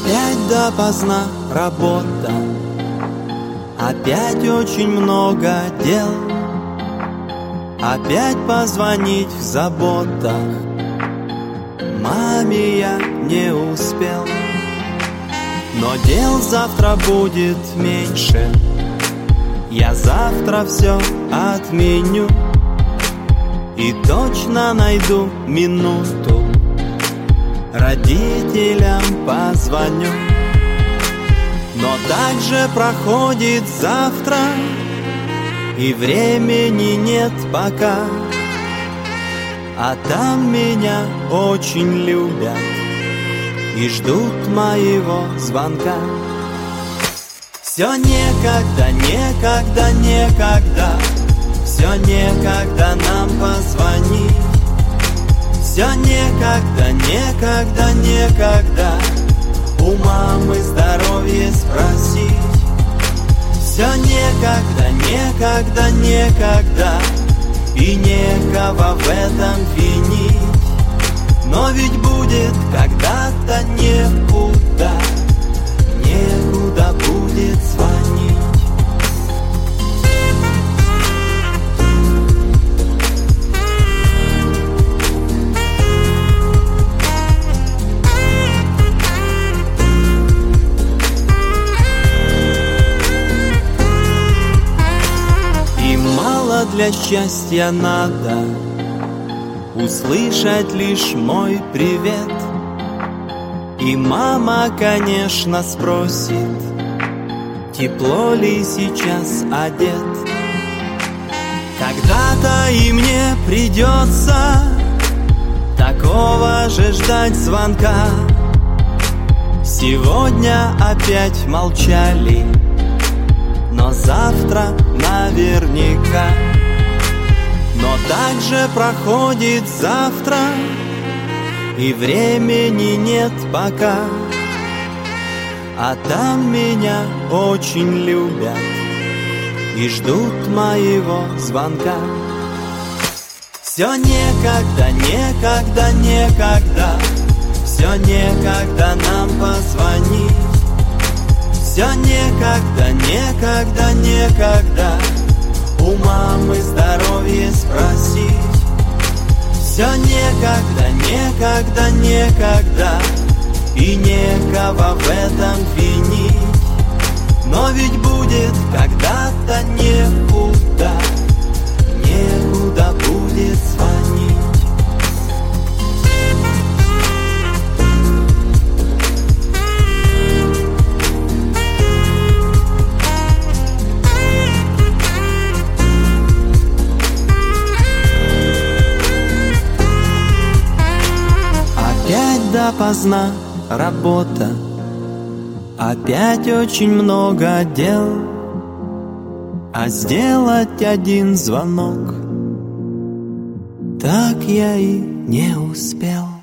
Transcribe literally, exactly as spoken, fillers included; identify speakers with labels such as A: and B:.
A: Опять допоздна работа, опять очень много дел, опять позвонить в заботах маме я не успел. Но дел завтра будет меньше, я завтра все отменю и точно найду минуту, родителям позвоню. Но также проходит завтра, и времени нет пока, а там меня очень любят и ждут моего звонка. Все некогда, некогда, некогда, все некогда нам позвонить. Все некогда, некогда, некогда у мамы здоровье спросить. Все некогда, некогда, некогда, и некого в этом винить. Но ведь будет когда-то некуда, некуда будет звонить. Для счастья надо услышать лишь мой привет. И мама, конечно, спросит, тепло ли сейчас одет. Когда-то и мне придется такого же ждать звонка. Сегодня опять молчали, но завтра наверняка. Но также проходит завтра, и времени нет пока, а там меня очень любят и ждут моего звонка. Все некогда, некогда, некогда, все некогда нам позвонить. Все некогда, некогда, некогда у мамы здоровье спросить. Все некогда, некогда, некогда, и некого в этом винить. Но ведь будет когда-то некуда, некуда будет звонить. Допоздна работа, опять очень много дел, а сделать один звонок так я и не успел.